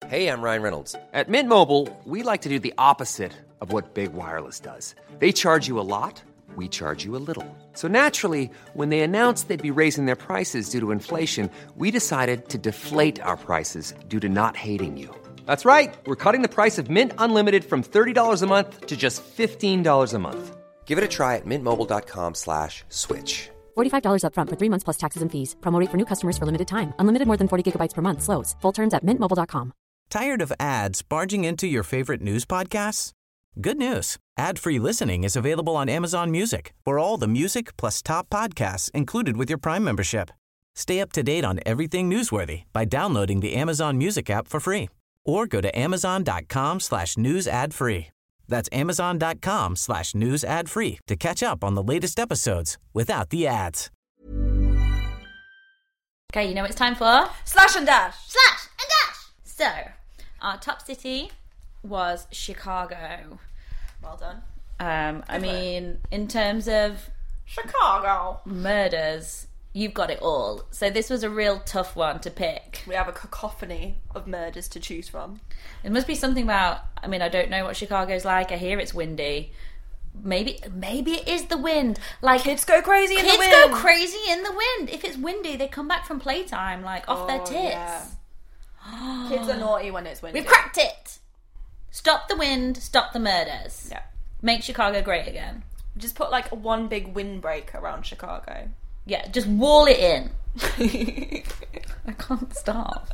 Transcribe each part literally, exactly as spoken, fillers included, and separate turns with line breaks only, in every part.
Hey, I'm Ryan Reynolds. At Mint Mobile, we like to do the opposite of what Big Wireless does. They charge you a lot, we charge you a little. So naturally, when they announced they'd be raising their prices due to inflation, we decided to deflate our prices due to not hating you. That's right. We're cutting the price of Mint Unlimited from thirty dollars a month to just fifteen dollars a month. Give it a try at mintmobile.com slash switch.
forty-five dollars up front for three months plus taxes and fees. Promo rate for new customers for limited time. Unlimited more than forty gigabytes per month. Slows full terms at mint mobile dot com.
Tired of ads barging into your favorite news podcasts? Good news. Ad-free listening is available on Amazon Music for all the music plus top podcasts included with your Prime membership. Stay up to date on everything newsworthy by downloading the Amazon Music app for free or go to amazon.com slash news ad free. That's amazon.com slash news ad free to catch up on the latest episodes without the ads.
Okay, you know what it's time for?
Slash and dash.
Slash and dash. So, our top city was Chicago.
Well done.
Um, I mean, in terms of
Chicago
murders, you've got it all. So this was a real tough one to pick.
We have a cacophony of murders to choose from.
It must be something about, I mean, I don't know what Chicago's like. I hear it's windy. Maybe maybe it is the wind. Like
Kids go crazy in the wind.
Kids go crazy in the wind. If it's windy, they come back from playtime, like, off
Oh,
their tits.
yeah. Kids are naughty when it's windy.
We've cracked it! Stop the wind, stop the murders.
Yeah.
Make Chicago great again.
Just put like one big windbreak around Chicago.
Yeah, just wall it in. I can't stop.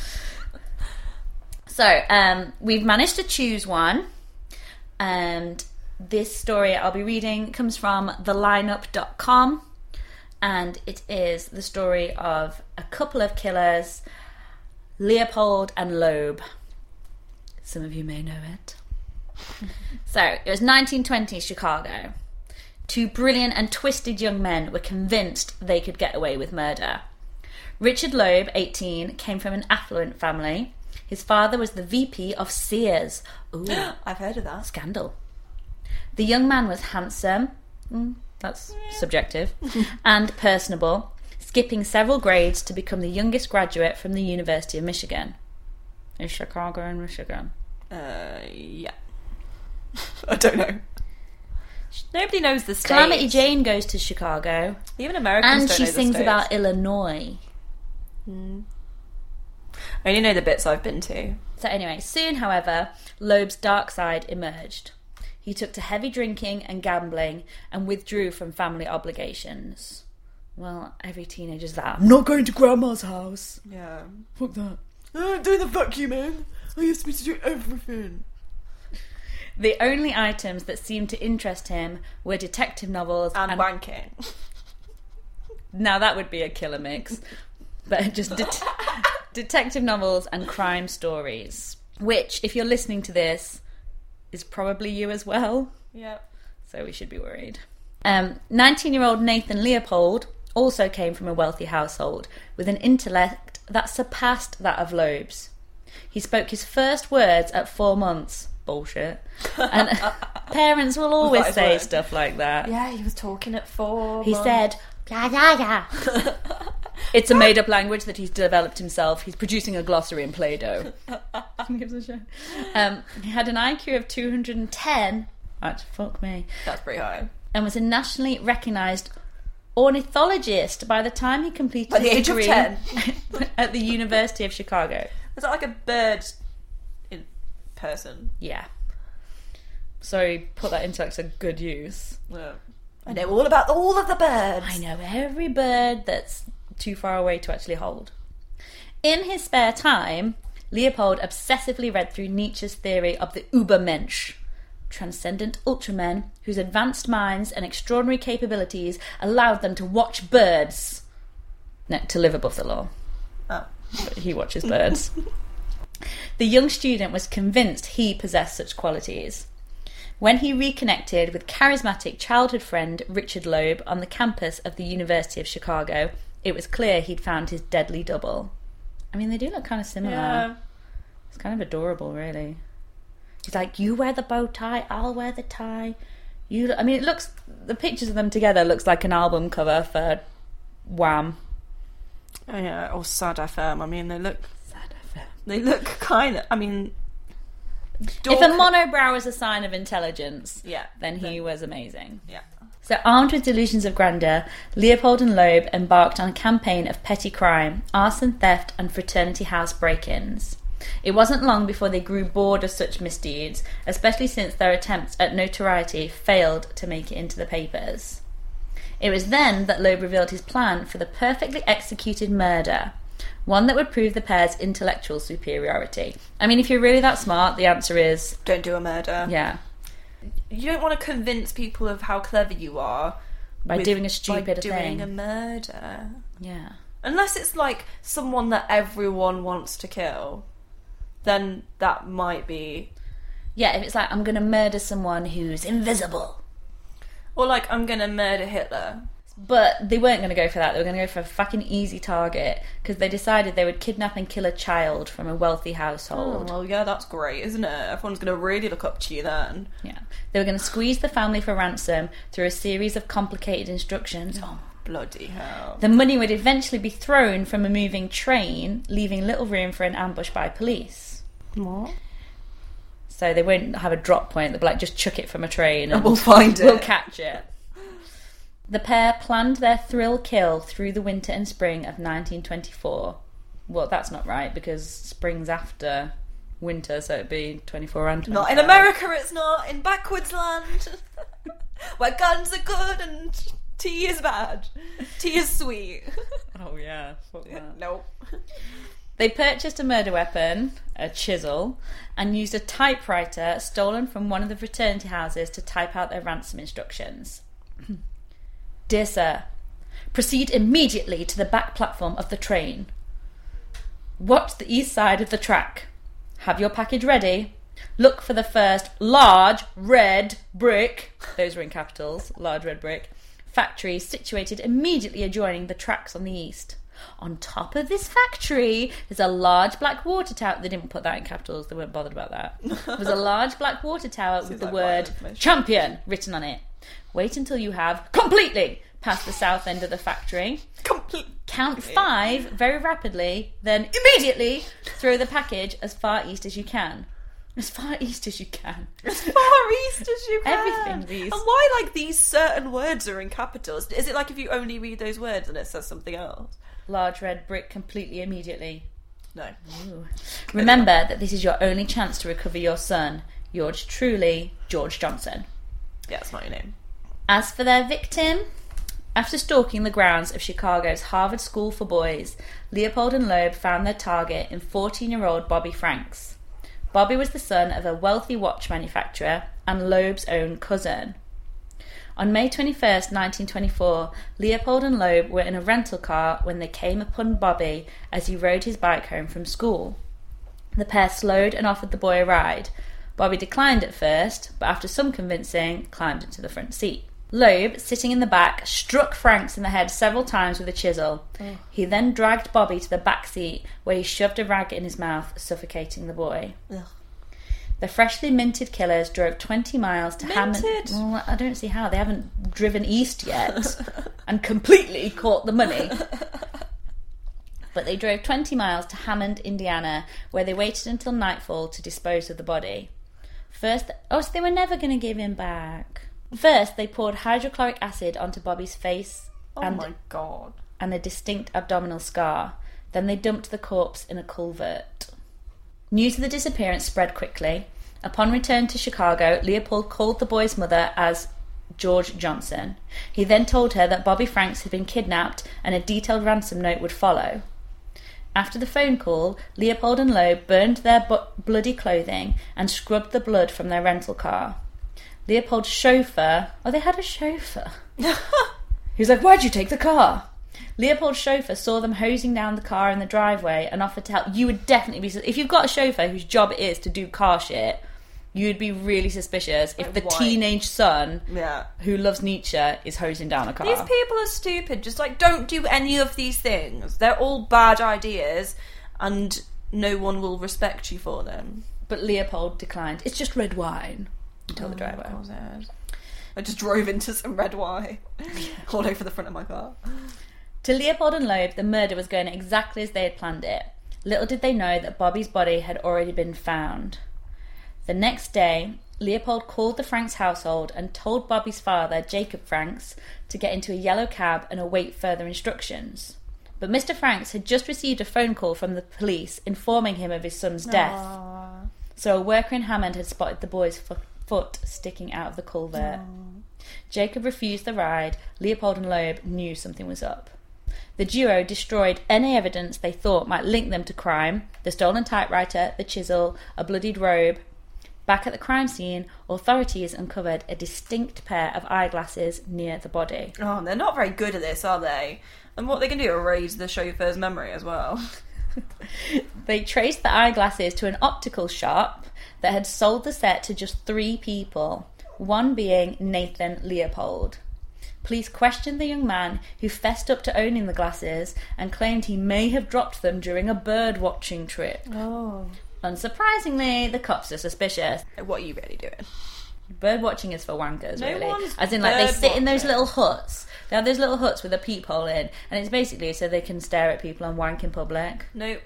So, um, we've managed to choose one. And this story I'll be reading comes from the lineup dot com. And it is the story of a couple of killers, Leopold and Loeb. Some of you may know it. So, it was nineteen twenties Chicago. Two brilliant and twisted young men were convinced they could get away with murder. Richard Loeb, eighteen, came from an affluent family. His father was the V P of Sears. Ooh,
I've heard of that.
Scandal. The young man was handsome, mm, that's subjective, and personable, skipping several grades to become the youngest graduate from the University of Michigan. Is Chicago in Michigan?
Uh, yeah. I don't know. Nobody knows the state.
Calamity Jane goes to Chicago.
Even Americans
and
don't
she
know the
sings
states.
about Illinois.
Mm. I only know the bits I've been to.
So anyway, soon, however, Loeb's dark side emerged. He took to heavy drinking and gambling and withdrew from family obligations. Well, every teenager's that. I'm not going to grandma's house.
Yeah.
Fuck that.
Oh, I'm doing the vacuuming. I used me to do everything.
The only items that seemed to interest him were detective novels
And,
and
wanking.
Now that would be a killer mix. But just det- detective novels and crime stories. Which, if you're listening to this, is probably you as well.
Yep.
So we should be worried. Um, nineteen-year-old Nathan Leopold also came from a wealthy household with an intellect that surpassed that of Loeb's. He spoke his first words at four months. Bullshit. And parents will always say
word.
stuff like that.
Yeah, he was talking at four
He
months.
said, blah, blah, blah. It's a made-up language that he's developed himself. He's producing a glossary in Play-Doh. Who gives a shit? Um, he had an I Q of two hundred ten. Actually, fuck me.
That's pretty high.
And was a nationally recognised ornithologist by the time he completed
By the
his
age of
degree
ten.
at the University of Chicago.
Was that like a bird in person?
Yeah. Sorry, put that into like a good use.
Yeah. I know all about all of the birds.
I know every bird that's too far away to actually hold. In his spare time, Leopold obsessively read through Nietzsche's theory of the Übermensch, transcendent ultramen whose advanced minds and extraordinary capabilities allowed them to watch birds. No, to live above the law.
Oh.
But he watches birds. The young student was convinced he possessed such qualities. When he reconnected with charismatic childhood friend Richard Loeb on the campus of the University of Chicago, it was clear he'd found his deadly double. I mean, they do look kind of similar.
Yeah.
It's kind of adorable, really. He's like, you wear the bow tie, I'll wear the tie. You, I mean, it looks, the pictures of them together looks like an album cover for Wham.
Oh yeah, or Sad F M. I mean, they look...
Sad F M.
They look kind of, I mean...
Dork. If a monobrow is a sign of intelligence,
yeah,
then he
then,
was amazing.
Yeah.
So, armed with delusions of grandeur, Leopold and Loeb embarked on a campaign of petty crime, arson, theft, and fraternity house break-ins. It wasn't long before they grew bored of such misdeeds, especially since their attempts at notoriety failed to make it into the papers. It was then that Loeb revealed his plan for the perfectly executed murder, one that would prove the pair's intellectual superiority. I mean, if you're really that smart, the answer is...
Don't do a murder.
Yeah.
You don't want to convince people of how clever you are...
By
with,
doing a stupid
by
thing.
doing a murder.
Yeah.
Unless it's, like, someone that everyone wants to kill, then that might be...
Yeah, if it's like, I'm going to murder someone who's invisible.
Or, like, I'm going to murder Hitler.
But they weren't going to go for that. They were going to go for a fucking easy target because they decided they would kidnap and kill a child from a wealthy household.
Oh, well, yeah, that's great, isn't it? Everyone's going to really look up to you then.
Yeah. They were going to squeeze the family for ransom through a series of complicated instructions.
Oh, bloody hell.
The money would eventually be thrown from a moving train, leaving little room for an ambush by police.
What?
So they won't have a drop point. They'll be like, just chuck it from a train and
we'll find it.
We'll catch it. The pair planned their thrill kill through the winter and spring of nineteen twenty-four. Well, that's not right, because spring's after winter, so it'd be twenty-four and twenty-five.
Not in America, it's not. In backwards land. Where guns are good and tea is bad. Tea is sweet.
Oh, yeah. Fuck that.
Nope.
They purchased a murder weapon, a chisel, and used a typewriter stolen from one of the fraternity houses to type out their ransom instructions. Dear sir, proceed immediately to the back platform of the train. Watch the east side of the track. Have your package ready. Look for the first large red brick, those were in capitals, large red brick, factory situated immediately adjoining the tracks on the east. On top of this factory is a large black water tower. They didn't put that in capitals, they weren't bothered about that. There's a large black water tower with the
like
word champion written on it. Wait until you have completely passed the south end of the factory.
Complete.
Count five very rapidly, then immediately throw the package as far east as you can. As far east as you can.
As far east as you can.
Everything, these.
And why, like, these certain words are in capitals? Is it like if you only read those words and it says something else?
Large red brick completely immediately.
No.
Ooh. Remember that this is your only chance to recover your son. Yours truly, George Johnson.
Yeah, that's not your name.
As for their victim, after stalking the grounds of Chicago's Harvard School for Boys, Leopold and Loeb found their target in fourteen-year-old Bobby Franks. Bobby was the son of a wealthy watch manufacturer and Loeb's own cousin. On May twenty-first, nineteen twenty-four, Leopold and Loeb were in a rental car when they came upon Bobby as he rode his bike home from school. The pair slowed and offered the boy a ride. Bobby declined at first, but after some convincing, climbed into the front seat. Loeb, sitting in the back, struck Franks in the head several times with a chisel. Oh. He then dragged Bobby to the back seat, where he shoved a rag in his mouth, suffocating the boy. Ugh. The freshly minted killers drove twenty miles to Hammond. Well, I don't see how. They haven't driven east yet and completely caught the money. But they drove twenty miles to Hammond, Indiana, where they waited until nightfall to dispose of the body. First, oh, so they were never going to give him back. First, they poured hydrochloric acid onto Bobby's face
oh
and,
my God.
and a distinct abdominal scar. Then they dumped the corpse in a culvert. News of the disappearance spread quickly. Upon return to Chicago, Leopold called the boy's mother as George Johnson. He then told her that Bobby Franks had been kidnapped and a detailed ransom note would follow. After the phone call, Leopold and Loeb burned their bu- bloody clothing and scrubbed the blood from their rental car. Leopold's chauffeur... Oh, they had a chauffeur. He was like, why'd you take the car? Leopold's chauffeur saw them hosing down the car in the driveway and offered to help. You would definitely be... If you've got a chauffeur whose job it is to do car shit, you'd be really suspicious if the
Why?
teenage son
yeah.
who loves Nietzsche is hosing down a car.
These people are stupid. Just, like, don't do any of these things. They're all bad ideas and no one will respect you for them.
But Leopold declined. It's just red wine. Until
oh,
the driver.
I just drove into some red wine all over the front of my car.
To Leopold and Loeb, the murder was going exactly as they had planned it. Little did they know that Bobby's body had already been found. The next day, Leopold called the Franks household and told Bobby's father, Jacob Franks, to get into a yellow cab and await further instructions. But Mister Franks had just received a phone call from the police informing him of his son's death.
Aww.
So a worker in Hammond had spotted the boy's fo- foot sticking out of the culvert. Aww. Jacob refused the ride. Leopold and Loeb knew something was up. The duo destroyed any evidence they thought might link them to crime: the stolen typewriter, the chisel, a bloodied robe. Back at the crime scene, authorities uncovered a distinct pair of eyeglasses near the body.
Oh, they're not very good at this, are they? And what they can do, erase the chauffeur's memory as well.
They traced the eyeglasses to an optical shop that had sold the set to just three people, one being Nathan Leopold. Police questioned the young man, who fessed up to owning the glasses and claimed he may have dropped them during a bird-watching trip.
Oh.
Unsurprisingly, the cops are suspicious.
What are you really doing?
Bird watching is for wankers,
no
really.
One's
As in, like, they sit in those
watching.
little huts. They have those little huts with a peephole in, and it's basically so they can stare at people and wank in public.
No.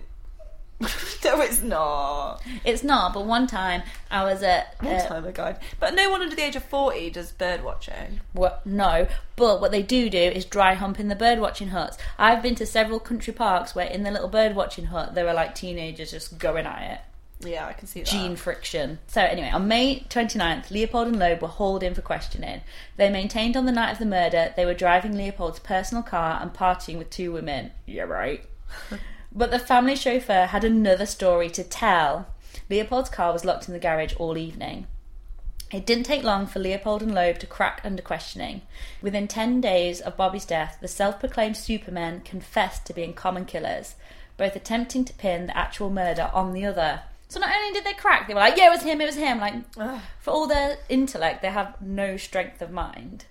No, it's not.
It's not, but one time I was at...
One
uh,
time ago. But no one under the age of forty does bird watching.
What? No, but what they do do is dry hump in the bird watching huts. I've been to several country parks where in the little bird watching hut there were like teenagers just going at it.
Yeah, I can see that.
Gene friction. So anyway, on May twenty-ninth, Leopold and Loeb were hauled in for questioning. They maintained on the night of the murder they were driving Leopold's personal car and partying with two women. Yeah, right. But the family chauffeur had another story to tell. Leopold's car was locked in the garage all evening. It didn't take long for Leopold and Loeb to crack under questioning. Within ten days of Bobby's death, the self-proclaimed supermen confessed to being common killers, both attempting to pin the actual murder on the other. So not only did they crack, they were like, yeah, it was him, it was him. Like, ugh. For all their intellect, they have no strength of mind.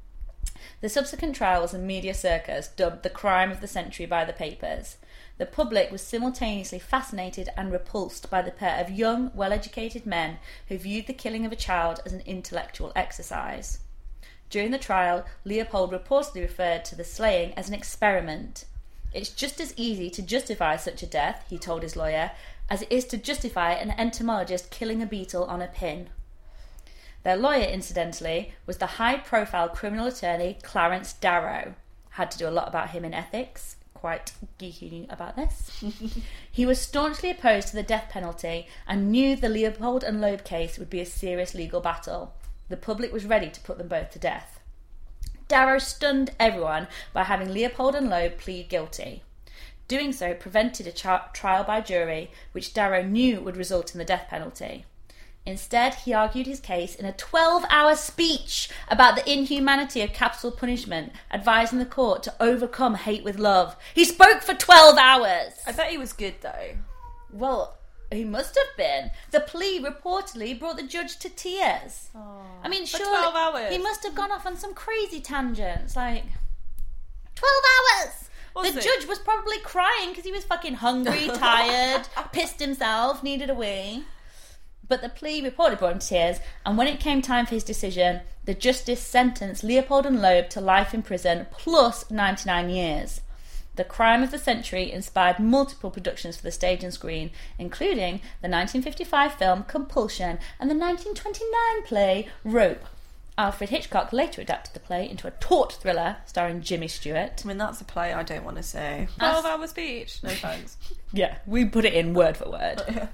The subsequent trial was a media circus dubbed the crime of the century by the papers. The public was simultaneously fascinated and repulsed by the pair of young, well-educated men who viewed the killing of a child as an intellectual exercise. During the trial, Leopold reportedly referred to the slaying as an experiment. It's just as easy to justify such a death, he told his lawyer, as it is to justify an entomologist killing a beetle on a pin. Their lawyer, incidentally, was the high-profile criminal attorney Clarence Darrow. Had to do a lot about him in ethics. Quite geeky about this. He was staunchly opposed to the death penalty and knew the Leopold and Loeb case would be a serious legal battle. The public was ready to put them both to death. Darrow stunned everyone by having Leopold and Loeb plead guilty. Doing so prevented a tra- trial by jury, which Darrow knew would result in the death penalty. Instead, he argued his case in a twelve-hour speech about the inhumanity of capital punishment, advising the court to overcome hate with love. He spoke for twelve hours!
I bet he was good, though.
Well, he must have been. The plea reportedly brought the judge to tears.
Oh,
I mean,
for
sure,
twelve hours.
He must have gone off on some crazy tangents, like... twelve hours!
Was
the
it?
judge was probably crying because he was fucking hungry, tired, pissed himself, needed a wee. But the plea reportedly brought him to tears, and when it came time for his decision, the justice sentenced Leopold and Loeb to life in prison plus ninety-nine years. The crime of the century inspired multiple productions for the stage and screen, including the nineteen fifty-five film Compulsion and the nineteen twenty-nine play Rope. Alfred Hitchcock later adapted the play into a taut thriller starring Jimmy Stewart.
I mean, that's a play I don't want to see. twelve-hour speech. No thanks.
Yeah, we put it in word for word.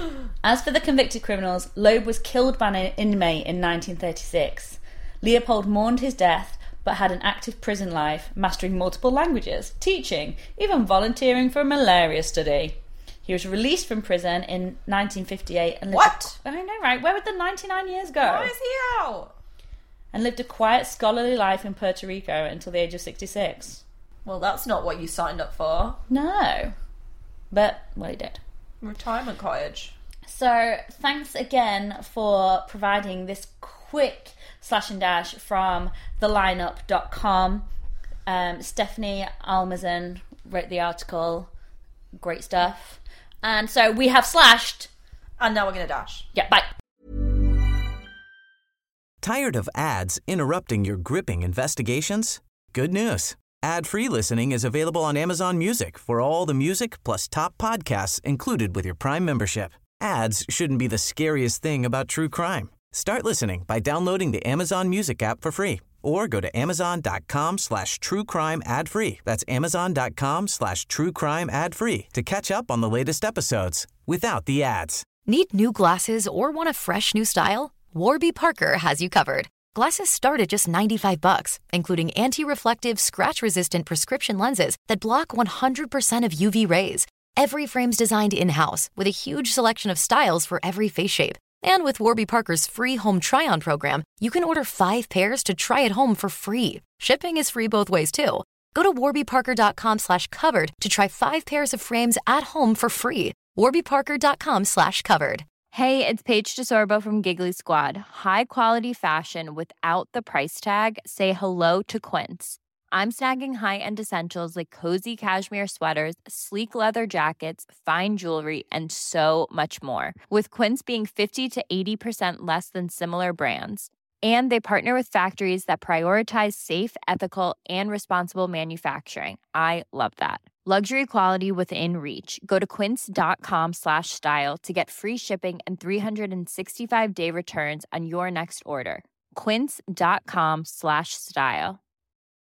As for the convicted criminals, Loeb was killed by an inmate in nineteen thirty-six. Leopold mourned his death, but had an active prison life, mastering multiple languages, teaching, even volunteering for a malaria study. He was released from prison in nineteen fifty-eight and lived
What?
A, I know, right? Where would the ninety-nine years go?
Why is he out?
And lived a quiet, scholarly life in Puerto Rico until the age of sixty-six.
Well, that's not what you signed up for.
No. But, well, he did.
Retirement cottage.
So, thanks again for providing this quick slash and dash from the lineup dot com. Um, Stephanie Almazan wrote the article. Great stuff. And so we have slashed.
And now we're going to dash.
Yeah, bye.
Tired of ads interrupting your gripping investigations? Good news. Ad-free listening is available on Amazon Music for all the music plus top podcasts included with your Prime membership. Ads shouldn't be the scariest thing about true crime. Start listening by downloading the Amazon Music app for free or go to amazon.com slash true crime ad free. That's amazon.com slash true crime ad free to catch up on the latest episodes without the ads.
Need new glasses or want a fresh new style? Warby Parker has you covered. Glasses start at just ninety-five bucks, including anti-reflective, scratch-resistant prescription lenses that block one hundred percent of U V rays. Every frame's designed in-house with a huge selection of styles for every face shape. And with Warby Parker's free home try-on program, you can order five pairs to try at home for free. Shipping is free both ways, too. Go to warbyparker.com slash covered to try five pairs of frames at home for free. warbyparker.com slash covered.
Hey, it's Paige DeSorbo from Giggly Squad. High quality fashion without the price tag. Say hello to Quince. I'm snagging high-end essentials like cozy cashmere sweaters, sleek leather jackets, fine jewelry, and so much more. With Quince being fifty to eighty percent less than similar brands. And they partner with factories that prioritize safe, ethical, and responsible manufacturing. I love that. Luxury quality within reach. Go to quince.com slash style to get free shipping and three sixty-five day returns on your next order. Quince.com slash style.